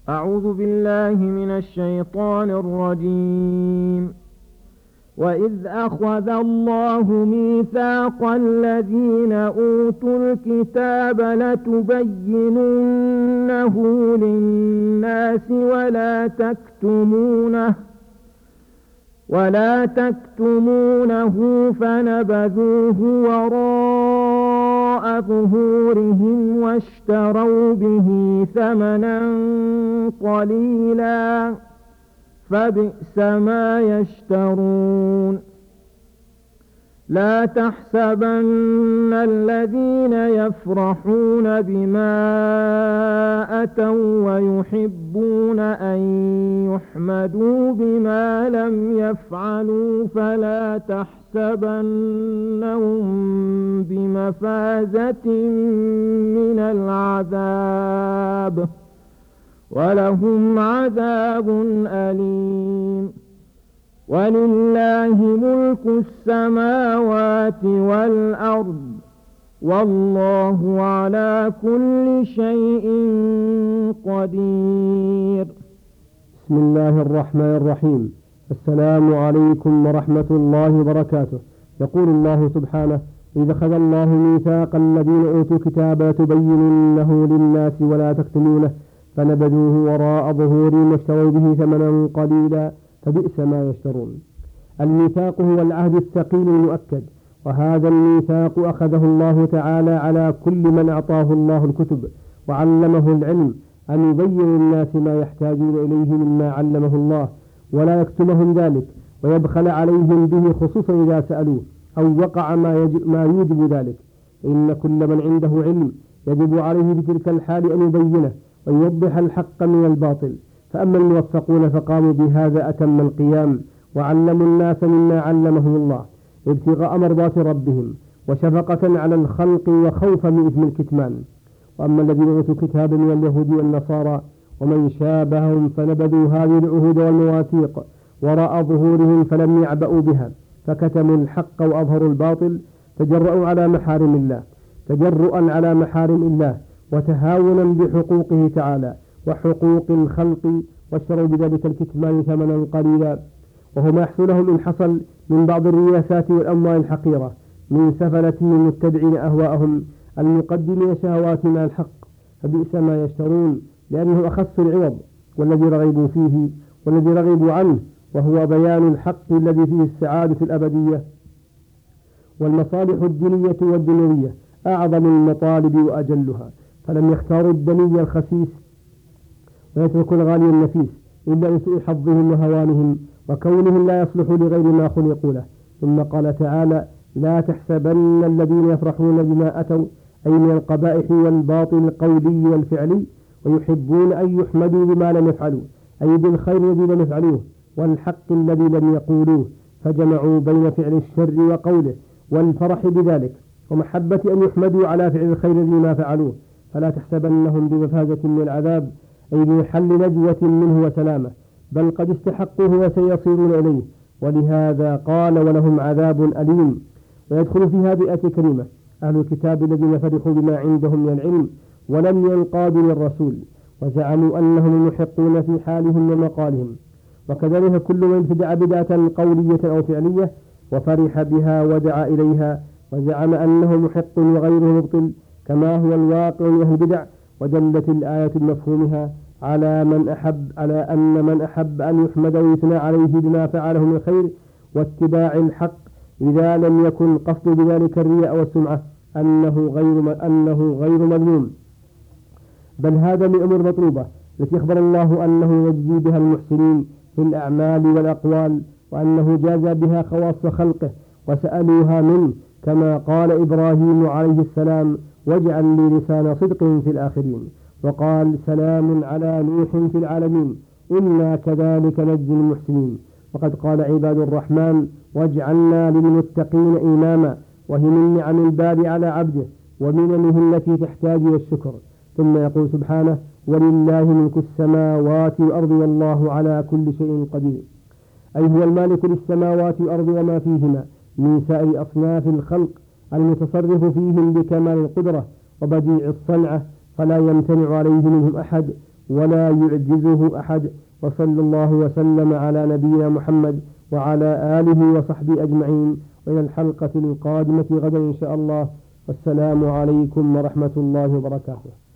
أعوذ بالله من الشيطان الرجيم. وإذ أخذ الله ميثاق الذين أوتوا الكتاب لتبيننه للناس ولا تكتمونه فنبذوه وراء ظهورهم واشتروا به ثمنا قليلا فبئس ما يشترون. لا تحسبن الذين يفرحون بما أتوا ويحبون أن يحمدوا بما لم يفعلوا فلا تحسبنهم بمفازة من العذاب ولهم عذاب أليم. ولله ملك السماوات والأرض والله على كل شيء قدير. بسم الله الرحمن الرحيم. السلام عليكم ورحمة الله وبركاته. يقول الله سبحانه: إذا أخذ الله ميثاق الذين أوتوا الكتاب لتبيننه للناس ولا تكتمونه فنبذوه وراء ظهورهم واشتروا به ثمنا قليلا فبئس ما يشترون. الميثاق هو العهد الثقيل المؤكد، وهذا الميثاق أخذه الله تعالى على كل من أعطاه الله الكتب وعلمه العلم أن يبين للناس ما يحتاجون إليه مما علمه الله ولا يكتمهم ذلك ويبخل عليهم به، خصوصا إذا سألوه أو وقع ما يوجب ذلك. إن كل من عنده علم يجب عليه بتلك الحال أن يبينه ويوضح الحق من الباطل. فأما الموفقون فقاموا بهذا أتم القيام وعلموا الناس مما علمهم الله ابتغاء مرضات ربهم وشفقة على الخلق وخوفا من إثم الكتمان. وأما الذين أوتوا الكتاب من اليهود والنصارى ومن شابههم فنبذوا هذه العهود والمواثيق وراء ظهورهم فلم يعبأوا بها فكتموا الحق وأظهروا الباطل، تجرؤوا على محارم الله وتهاونا بحقوقه تعالى وحقوق الخلق، واشتروا بذلك الكتمان ثمنا قليلا، وهو ما يحصل لهم إن حصل من بعض الرياسات والأموال الحقيرة من سفلتهم المتبعين أهواءهم المقدمين شهوات مع الحق. فبئس ما يشترون، لأنه أخص العوض والذي رغبوا فيه والذي رغبوا عنه، وهو بيان الحق الذي فيه السعادة الأبدية والمصالح الدينية والدنيوية أعظم المطالب وأجلها، فلم يختاروا الدنيا الخسيس ويتركوا الغالي النفيس إلا لسوء حظهم وهوانهم وكونهم لا يصلح لغير ما خلقوا له. ثم قال تعالى: لا تحسبن الذين يفرحون بما أتوا، أي من القبائح والباطل القولي والفعلي، ويحبون أن يحمدوا بما لم يفعلوا، أي بالخير الذي لم يفعلوه والحق الذي لم يقولوه، فجمعوا بين فعل الشر وقوله والفرح بذلك ومحبة أن يحمدوا على فعل الخير الذي ما فعلوه. فلا تحسبنهم بمفازة من العذاب، أي بحل نجوة منه وسلامة، بل قد استحقوه وسيصيرون إليه، ولهذا قال: ولهم عذاب أليم. ويدخل في هذه الآية الكريمة أهل الكتاب الذين فرحوا بما عندهم من العلم ولم ينقادوا للرسول وزعموا أنهم المحقون في حالهم ومقالهم. وكذلك كل من ابتدع بدعة قولية أو فعلية وفرح بها ودعا إليها وزعم أنه محق وغيره مبطل، كما هو الواقع من أهل البدع. ودلت الآية بمفهومها على أن من أحب أن يحمد ويثنى عليه بما فعله من الخير واتباع الحق، إذا لم يكن قصد بذلك الرياء والسمعة، أنه غير مذموم، بل هذا من أمور مطلوبة التي أخبر الله أنه يجزي بها المحسنين في الأعمال والأقوال، وأنه جازى بها خواص خلقه وسألوها منه، كما قال إبراهيم عليه السلام: واجعل لي لسان صدق في الآخرين. وقال: سلام على نوح في العالمين إنا كذلك نجزي المحسنين. وقد قال عباد الرحمن: واجعلنا للمتقين إماما، وهي من نعم الباري على عبده ومننه التي تحتاج إلى الشكر. ثم يقول سبحانه: ولله ملك السماوات والأرض والله على كل شيء قدير، أي هو المالك للسماوات والأرض وما فيهما من سائر أصناف الخلق المتصرف فيهم بكمال القدرة وبديع الصنعة، فلا يمتنع عليه منهم أحد ولا يعجزه أحد. وصلى الله وسلم على نبينا محمد وعلى آله وصحبه أجمعين، وإلى الحلقة القادمة غدا إن شاء الله. والسلام عليكم ورحمة الله وبركاته.